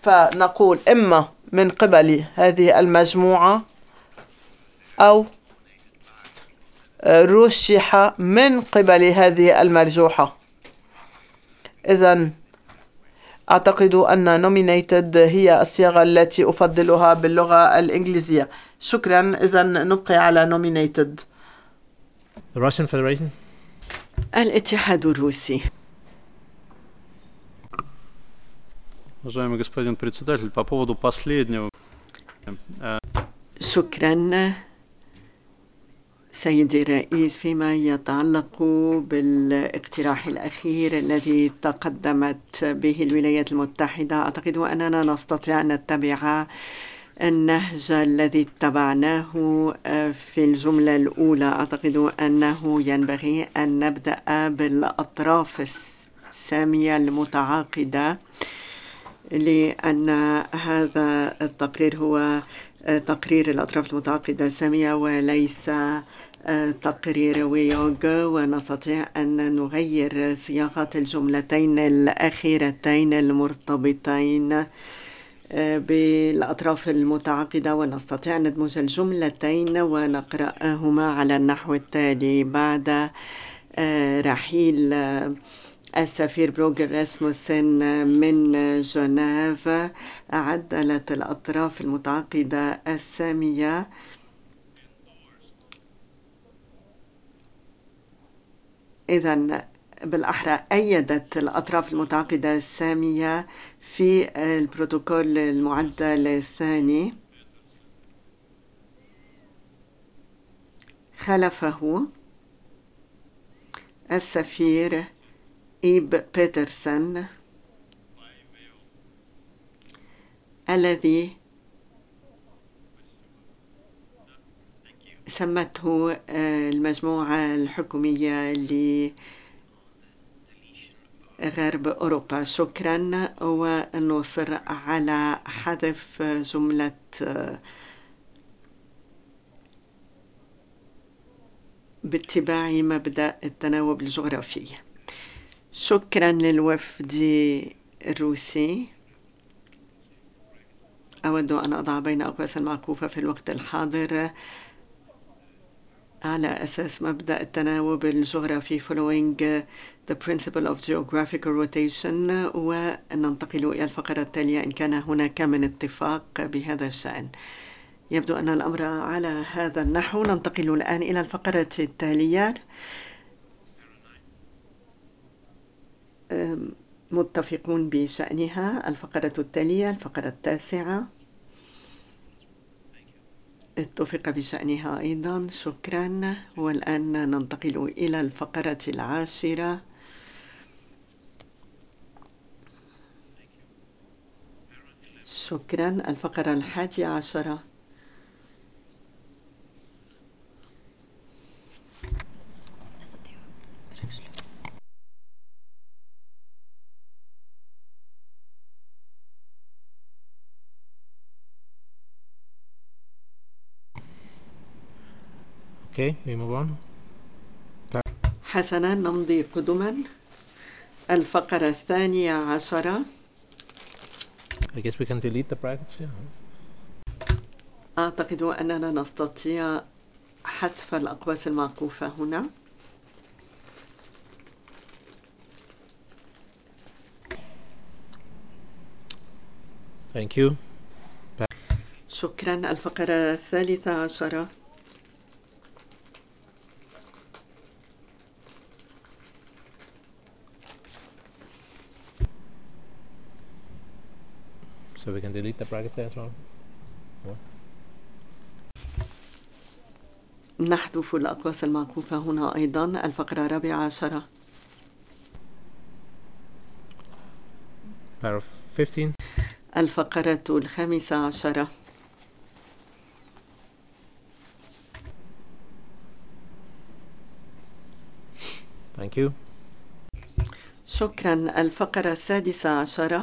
فنقول إما من قبل هذه المجموعة أو رشح من قبل هذه المرجوحة. إذن أعتقد أن nominated هي الصيغة التي أفضلها باللغة الإنجليزية. شكرا. إذن نبقي على nominated. The Russian Federation. الاتحاد الروسي. Уважаемый господин председатель, по поводу последнего. شكرا سيدي الرئيس. فيما يتعلق بالاقتراح الأخير الذي تقدمت به الولايات المتحدة، أعتقد أننا نستطيع أن نتبع النهج الذي اتبعناه في الجملة الأولى. أعتقد أنه ينبغي أن نبدأ بالأطراف السامية المتعاقدة، لأن هذا التقرير هو تقرير الأطراف المتعاقدة السامية وليس تقرير ويوغ، ونستطيع أن نغير صياغة الجملتين الأخيرتين المرتبطين بالأطراف المتعاقدة، ونستطيع أن ندمج الجملتين ونقرأهما على النحو التالي: بعد رحيل السفير بروغر راسموسن من جنيف، عدلت الأطراف المتعاقدة السامية إذن بالأحرى أيدت الأطراف المتعاقدة السامية في البروتوكول المعدل الثاني خلفه السفير إيب بيترسون الذي سمته المجموعة الحكومية لغرب أوروبا. شكرا. ونصر على حذف جملة باتباع مبدأ التناوب الجغرافي. شكرا للوفد الروسي. أود أن أضع بين أقواس المعكوفة في الوقت الحاضر على أساس مبدأ التناوب الجغرافي following the principle of geographical rotation، وننتقل إلى الفقرة التالية إن كان هناك من اتفاق بهذا الشأن. يبدو أن الأمر على هذا النحو. ننتقل الآن إلى الفقرة التالية. متفقون بشأنها. الفقرة التالية الفقرة التاسعة اتفق بشأنها أيضا. شكرا. والآن ننتقل إلى الفقرة العاشرة. شكرا. الفقرة 11. Okay, we move on. حسنا، نمضي قدما. الفقرة 12. I guess we can delete the brackets here. أعتقد أننا نستطيع حذف الأقواس المعكوفة هنا. Thank you. شكرا. الفقرة 13. So we can delete the bracket there as well. Yeah. نحذف الأقواس المعكوفة هنا أيضا. الفقرة 14. Paragraph 15. الفقرة 15. Thank you. شكرا. الفقرة 16.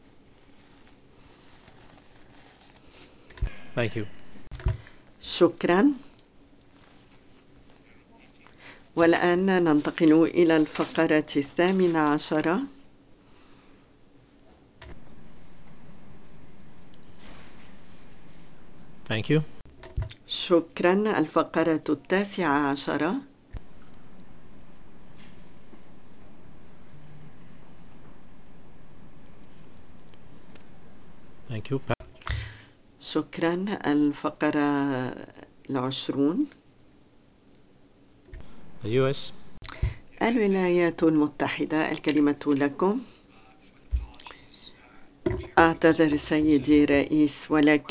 Thank you. شكرا. والآن ننتقل إلى الفقرة 18. Thank you. شكرا. الفقرة 19. Thank you. شكرا. الفقرة 20. The U.S. الولايات المتحدة. الكلمة لكم. أعتذر سيدي رئيس، ولكن